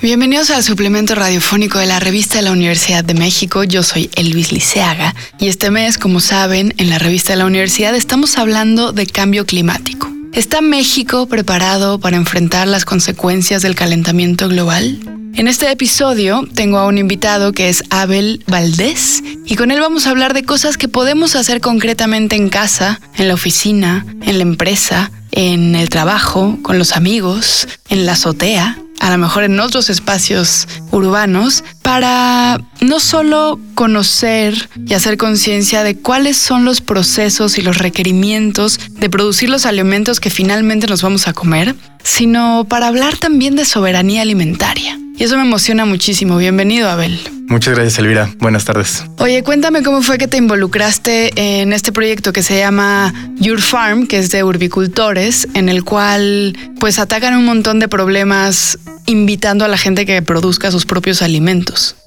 Bienvenidos al suplemento radiofónico de la revista de la Universidad de México. Yo soy Elvis Liceaga y este mes, como saben, en la revista de la Universidad estamos hablando de cambio climático. ¿Está México preparado para enfrentar las consecuencias del calentamiento global? En este episodio tengo a un invitado que es Abel Valdés y con él vamos a hablar de cosas que podemos hacer concretamente en casa, en la oficina, en la empresa, en el trabajo, con los amigos, en la azotea, a lo mejor en otros espacios urbanos, para no solo conocer y hacer conciencia de cuáles son los procesos y los requerimientos de producir los alimentos que finalmente nos vamos a comer, sino para hablar también de soberanía alimentaria. Y eso me emociona muchísimo. Bienvenido, Abel. Muchas gracias, Elvira. Buenas tardes. Oye, cuéntame cómo fue que te involucraste en este proyecto que se llama Your Farm, que es de urbicultores, en el cual pues atacan un montón de problemas invitando a la gente que produzca sus propios alimentos.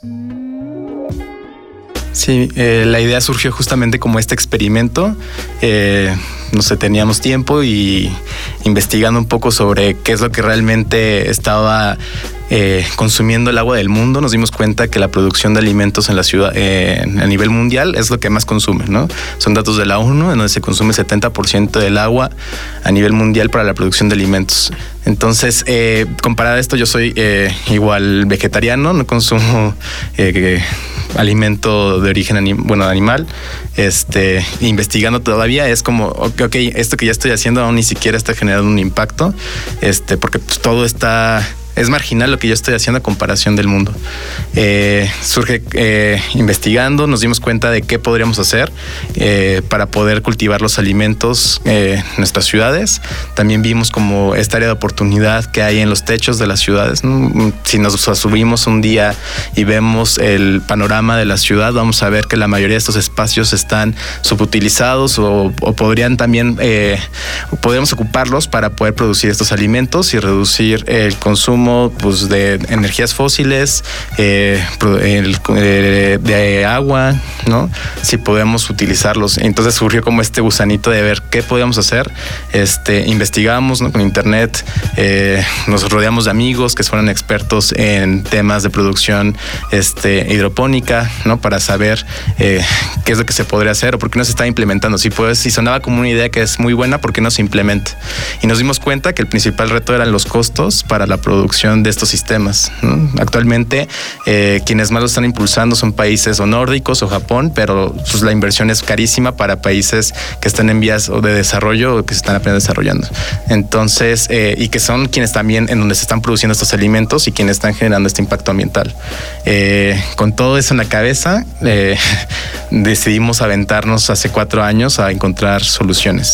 Sí, la idea surgió justamente como este experimento. No sé, teníamos tiempo y investigando un poco sobre qué es lo que realmente estaba consumiendo el agua del mundo, nos dimos cuenta que la producción de alimentos en la ciudad a nivel mundial es lo que más consume, ¿no? Son datos de la ONU, en donde se consume 70% del agua a nivel mundial para la producción de alimentos. Entonces, comparado a esto, yo soy igual vegetariano, no consumo alimento de origen animal. Investigando todavía es como, ok, esto que ya estoy haciendo aún ni siquiera está generando un impacto, porque pues, todo es marginal lo que yo estoy haciendo a comparación del mundo. Surge investigando, nos dimos cuenta de qué podríamos hacer para poder cultivar los alimentos en nuestras ciudades. También vimos como esta área de oportunidad que hay en los techos de las ciudades, ¿no? Si nos subimos un día y vemos el panorama de la ciudad, vamos a ver que la mayoría de estos espacios están subutilizados o podrían también, podríamos ocuparlos para poder producir estos alimentos y reducir el consumo pues, de energías fósiles, de agua, ¿no? Si podemos utilizarlos. Entonces surgió como este gusanito de ver qué podíamos hacer. Investigamos, ¿no? Con internet, nos rodeamos de amigos que fueron expertos en temas de producción hidropónica, ¿no? Para saber qué es lo que se podría hacer o por qué no se está implementando. Si sonaba como una idea que es muy buena, ¿por qué no se implementa? Y nos dimos cuenta que el principal reto eran los costos para la producción de estos sistemas, ¿no? Actualmente quienes más lo están impulsando son países o nórdicos o Japón, pero pues, la inversión es carísima para países que están en vías de desarrollo o que se están apenas desarrollando. Entonces, y que son quienes también en donde se están produciendo estos alimentos y quienes están generando este impacto ambiental. Con todo eso en la cabeza, decidimos aventarnos hace 4 años a encontrar soluciones.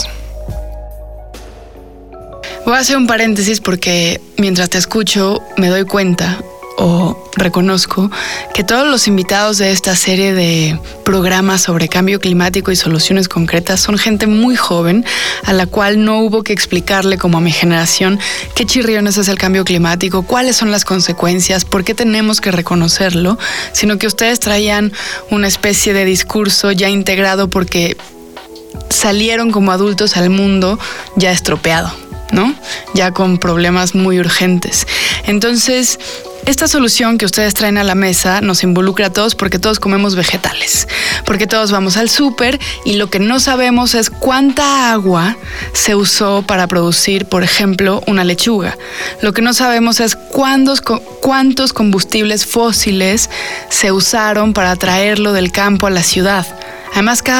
Voy a hacer un paréntesis porque mientras te escucho me doy cuenta o reconozco que todos los invitados de esta serie de programas sobre cambio climático y soluciones concretas son gente muy joven a la cual no hubo que explicarle como a mi generación qué chirriones es el cambio climático, cuáles son las consecuencias, por qué tenemos que reconocerlo, sino que ustedes traían una especie de discurso ya integrado porque salieron como adultos al mundo ya estropeado, ¿no? Ya con problemas muy urgentes. Entonces, esta solución que ustedes traen a la mesa nos involucra a todos porque todos comemos vegetales, porque todos vamos al súper y lo que no sabemos es cuánta agua se usó para producir, por ejemplo, una lechuga. Lo que no sabemos es cuántos combustibles fósiles se usaron para traerlo del campo a la ciudad. Además, cada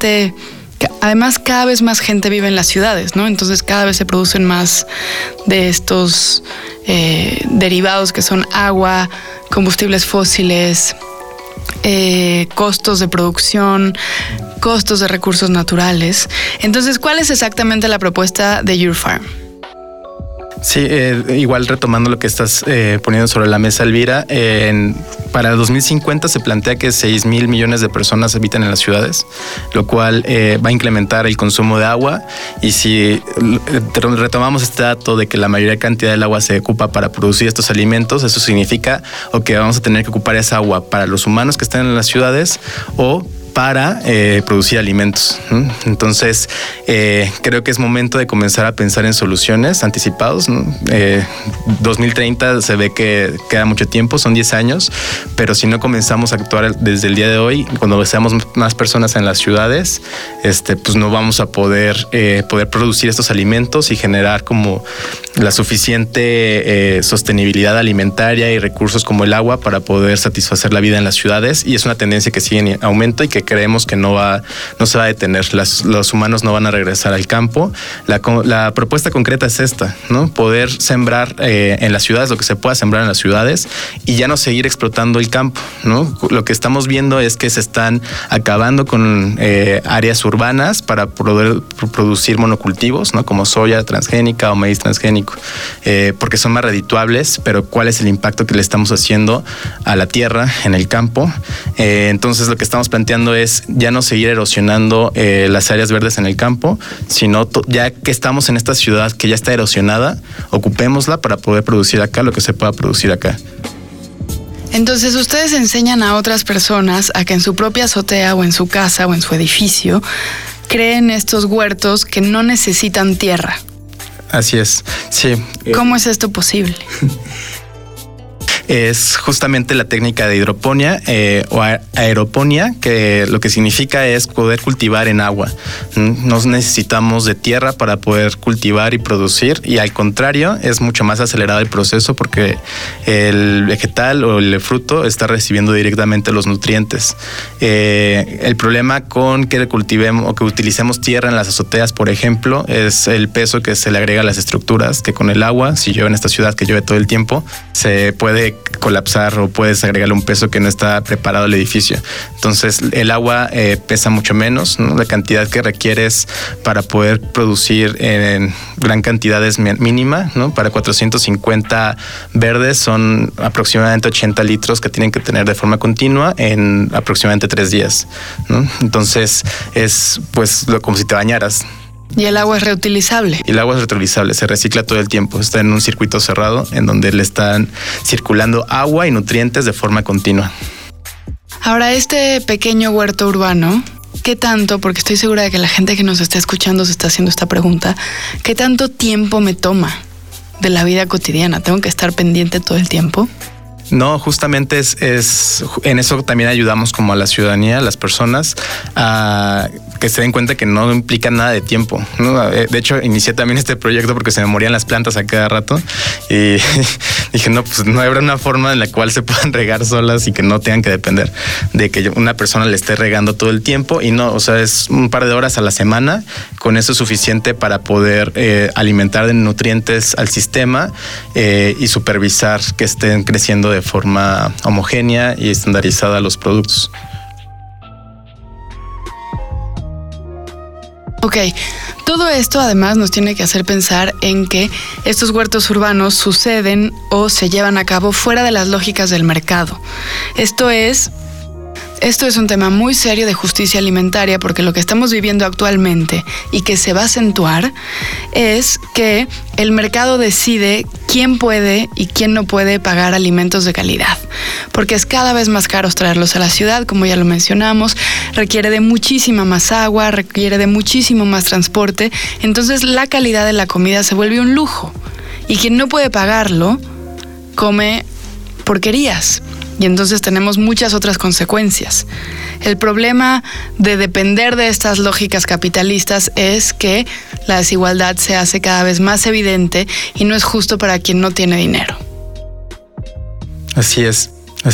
vez más gente vive en las ciudades, ¿no? Entonces cada vez se producen más de estos derivados que son agua, combustibles fósiles, costos de producción, costos de recursos naturales. Entonces, ¿cuál es exactamente la propuesta de Your Farm? Sí, igual retomando lo que estás poniendo sobre la mesa, Elvira, para el 2050 se plantea que 6,000 millones de personas habitan en las ciudades, lo cual va a incrementar el consumo de agua. Y si retomamos este dato de que la mayor cantidad del agua se ocupa para producir estos alimentos, eso significa que vamos a tener que ocupar esa agua para los humanos que están en las ciudades o para producir alimentos. Entonces, creo que es momento de comenzar a pensar en soluciones anticipados, ¿no? 2030 se ve que queda mucho tiempo, son 10 años, pero si no comenzamos a actuar desde el día de hoy, cuando seamos más personas en las ciudades, pues no vamos a poder producir estos alimentos y generar como la suficiente sostenibilidad alimentaria y recursos como el agua para poder satisfacer la vida en las ciudades, y es una tendencia que sigue en aumento y que creemos que no se va a detener. Los humanos no van a regresar al campo. La propuesta concreta es esta, ¿no? Poder sembrar en las ciudades lo que se pueda sembrar en las ciudades y ya no seguir explotando el campo, ¿no? Lo que estamos viendo es que se están acabando con áreas urbanas para poder producir monocultivos, ¿no? Como soya transgénica o maíz transgénico, porque son más redituables, pero ¿cuál es el impacto que le estamos haciendo a la tierra en el campo? Entonces lo que estamos planteando es ya no seguir erosionando las áreas verdes en el campo, sino ya que estamos en esta ciudad que ya está erosionada, ocupémosla para poder producir acá lo que se pueda producir acá. Entonces ustedes enseñan a otras personas a que en su propia azotea o en su casa o en su edificio creen estos huertos que no necesitan tierra. Así es, sí. ¿Cómo es esto posible? Es justamente la técnica de hidroponía o aeroponía, que lo que significa es poder cultivar en agua. No necesitamos de tierra para poder cultivar y producir, y al contrario, es mucho más acelerado el proceso porque el vegetal o el fruto está recibiendo directamente los nutrientes. El problema con que cultivemos o que utilicemos tierra en las azoteas, por ejemplo, es el peso que se le agrega a las estructuras, que con el agua, si llueve en esta ciudad que llueve todo el tiempo, se puede colapsar o puedes agregarle un peso que no está preparado al edificio. Entonces el agua pesa mucho menos, ¿no? La cantidad que requieres para poder producir en gran cantidad es mínima, ¿no? Para 450 verdes son aproximadamente 80 litros que tienen que tener de forma continua en aproximadamente 3 días, ¿no? Entonces es pues como si te bañaras. ¿Y el agua es reutilizable? El agua es reutilizable, se recicla todo el tiempo. Está en un circuito cerrado en donde le están circulando agua y nutrientes de forma continua. Ahora, este pequeño huerto urbano, ¿qué tanto, porque estoy segura de que la gente que nos está escuchando se está haciendo esta pregunta, ¿qué tanto tiempo me toma de la vida cotidiana? ¿Tengo que estar pendiente todo el tiempo? No, justamente es en eso también ayudamos como a la ciudadanía, a las personas, a que se den cuenta que no implica nada de tiempo, ¿no? De hecho, inicié también este proyecto porque se me morían las plantas a cada rato y dije, no, pues no habrá una forma en la cual se puedan regar solas y que no tengan que depender de que una persona le esté regando todo el tiempo, y no, o sea, es un par de horas a la semana, con eso es suficiente para poder alimentar de nutrientes al sistema y supervisar que estén creciendo de forma homogénea y estandarizada los productos. Ok, todo esto además nos tiene que hacer pensar en que estos huertos urbanos suceden o se llevan a cabo fuera de las lógicas del mercado. Esto es un tema muy serio de justicia alimentaria, porque lo que estamos viviendo actualmente y que se va a acentuar es que el mercado decide quién puede y quién no puede pagar alimentos de calidad, porque es cada vez más caro traerlos a la ciudad, como ya lo mencionamos, requiere de muchísima más agua, requiere de muchísimo más transporte, entonces la calidad de la comida se vuelve un lujo, y quien no puede pagarlo come porquerías. Y entonces tenemos muchas otras consecuencias. El problema de depender de estas lógicas capitalistas es que la desigualdad se hace cada vez más evidente y no es justo para quien no tiene dinero. Así es.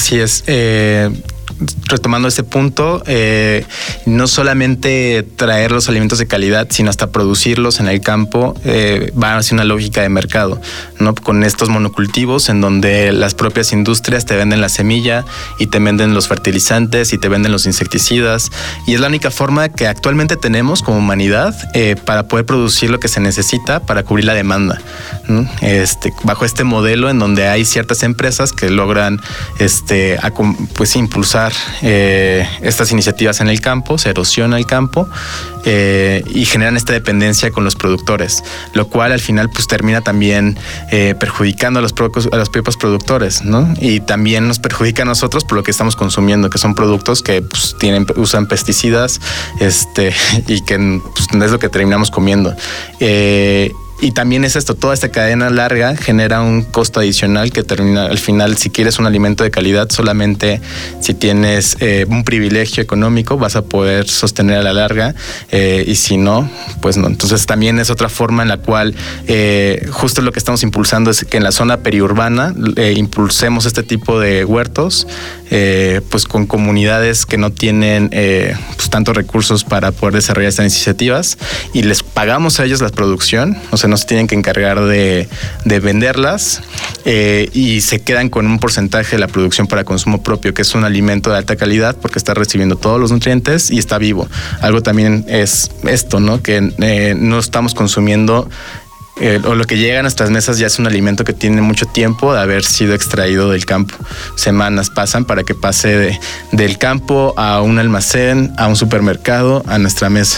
Retomando este punto, no solamente traer los alimentos de calidad, sino hasta producirlos en el campo va hacia una lógica de mercado, ¿no? Con estos monocultivos en donde las propias industrias te venden la semilla y te venden los fertilizantes y te venden los insecticidas, y es la única forma que actualmente tenemos como humanidad para poder producir lo que se necesita para cubrir la demanda, ¿no? Bajo este modelo en donde hay ciertas empresas que logran pues impulsar estas iniciativas en el campo, se erosiona el campo y generan esta dependencia con los productores, lo cual al final pues termina también perjudicando a los propios productores, ¿no? Y también nos perjudica a nosotros por lo que estamos consumiendo, que son productos que pues, usan pesticidas, y que pues, es lo que terminamos comiendo. Y también es esto, toda esta cadena larga genera un costo adicional que termina al final, si quieres un alimento de calidad, solamente si tienes un privilegio económico vas a poder sostener a la larga, y si no, pues no. Entonces también es otra forma en la cual justo lo que estamos impulsando es que en la zona periurbana impulsemos este tipo de huertos, pues con comunidades que no tienen pues tantos recursos para poder desarrollar estas iniciativas, y les pagamos a ellos la producción, o sea, no se tienen que encargar de venderlas, y se quedan con un porcentaje de la producción para consumo propio, que es un alimento de alta calidad porque está recibiendo todos los nutrientes y está vivo. Algo también es esto, ¿no? Que no estamos consumiendo o lo que llega a nuestras mesas ya es un alimento que tiene mucho tiempo de haber sido extraído del campo. Semanas pasan para que pase del campo a un almacén, a un supermercado, a nuestra mesa.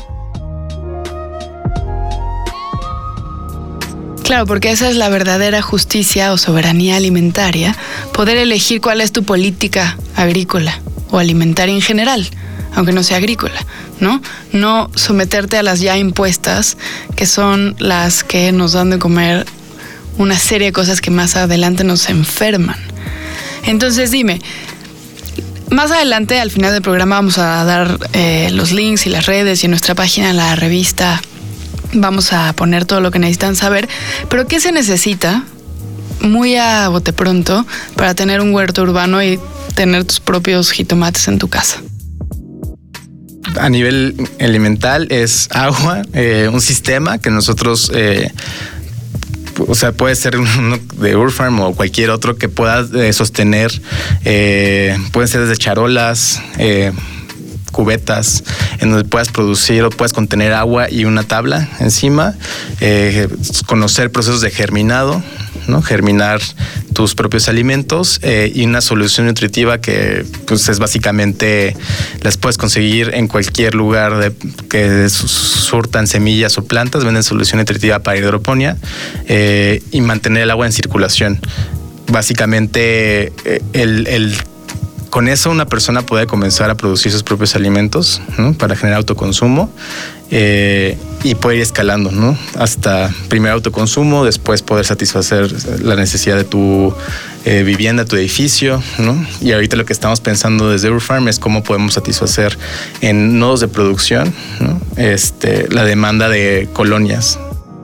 Claro, porque esa es la verdadera justicia o soberanía alimentaria, poder elegir cuál es tu política agrícola o alimentaria en general, aunque no sea agrícola, ¿no? No someterte a las ya impuestas, que son las que nos dan de comer una serie de cosas que más adelante nos enferman. Entonces dime, más adelante al final del programa vamos a dar los links y las redes, y en nuestra página, en la revista, vamos a poner todo lo que necesitan saber, pero ¿qué se necesita muy a bote pronto para tener un huerto urbano y tener tus propios jitomates en tu casa? A nivel elemental es agua, un sistema que nosotros, o sea, puede ser uno de Urfarm o cualquier otro que pueda sostener, pueden ser desde charolas, cubetas, en donde puedas producir o puedas contener agua y una tabla encima, conocer procesos de germinado, ¿no? Germinar tus propios alimentos, y una solución nutritiva que pues es básicamente las puedes conseguir en cualquier lugar que surtan semillas o plantas, venden solución nutritiva para hidroponía, y mantener el agua en circulación. Básicamente con eso una persona puede comenzar a producir sus propios alimentos, ¿no? Para generar autoconsumo, y puede ir escalando, ¿no? Hasta primero autoconsumo, después poder satisfacer la necesidad de tu vivienda, tu edificio, ¿no? Y ahorita lo que estamos pensando desde Urfarm es cómo podemos satisfacer en nodos de producción, ¿no? La demanda de colonias.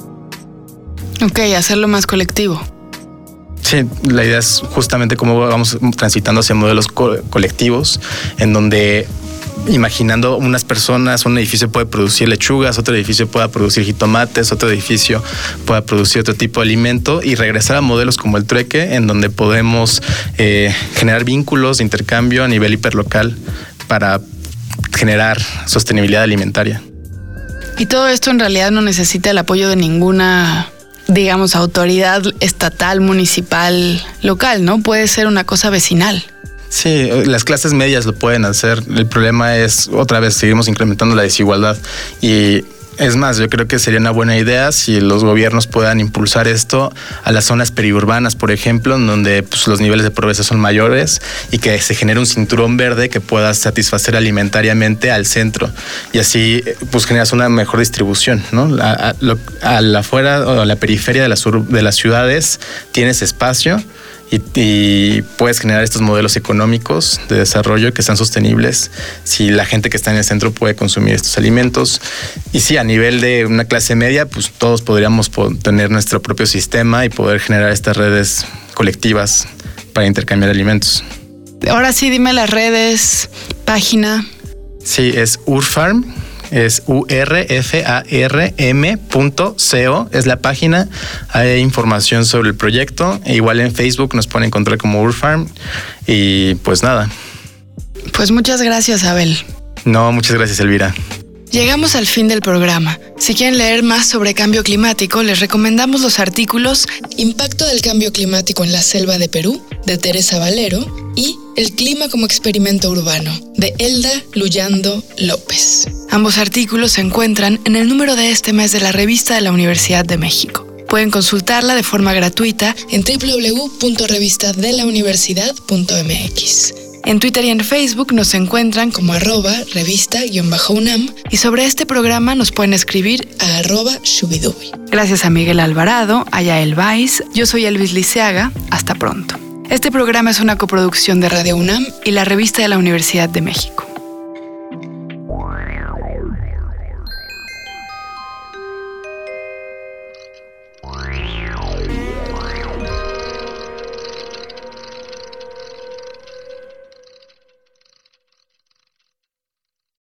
Ok, hacerlo más colectivo. Sí, la idea es justamente cómo vamos transitando hacia modelos colectivos, en donde imaginando unas personas, un edificio puede producir lechugas, otro edificio pueda producir jitomates, otro edificio pueda producir otro tipo de alimento, y regresar a modelos como el trueque, en donde podemos generar vínculos de intercambio a nivel hiperlocal para generar sostenibilidad alimentaria. Y todo esto en realidad no necesita el apoyo de ninguna, digamos, autoridad estatal, municipal, local, ¿no? Puede ser una cosa vecinal. Sí, las clases medias lo pueden hacer. El problema es, otra vez, seguimos incrementando la desigualdad. Y es más, yo creo que sería una buena idea si los gobiernos puedan impulsar esto a las zonas periurbanas, por ejemplo, en donde pues, los niveles de pobreza son mayores, y que se genere un cinturón verde que pueda satisfacer alimentariamente al centro. Y así pues generas una mejor distribución, ¿no? A la afuera o a la periferia de las ciudades tienes espacio, y puedes generar estos modelos económicos de desarrollo que sean sostenibles si la gente que está en el centro puede consumir estos alimentos. Y sí, a nivel de una clase media, pues todos podríamos tener nuestro propio sistema y poder generar estas redes colectivas para intercambiar alimentos. Ahora sí, dime las redes, página. Sí, es Urfarm. Es urfarm.co, es la página. Hay información sobre el proyecto. Igual en Facebook nos pueden encontrar como Urfarm. Y pues nada. Pues muchas gracias, Abel. No, muchas gracias, Elvira. Llegamos al fin del programa. Si quieren leer más sobre cambio climático, les recomendamos los artículos Impacto del cambio climático en la selva de Perú, de Teresa Valero, y El clima como experimento urbano, de Elda Luyando López. Ambos artículos se encuentran en el número de este mes de la revista de la Universidad de México. Pueden consultarla de forma gratuita en www.revistadelauniversidad.mx. En Twitter y en Facebook nos encuentran como @revista_UNAM y sobre este programa nos pueden escribir a @shubidubi. Gracias a Miguel Alvarado, a Yael Weiss, yo soy Elvis Liceaga, hasta pronto. Este programa es una coproducción de Radio UNAM y la Revista de la Universidad de México.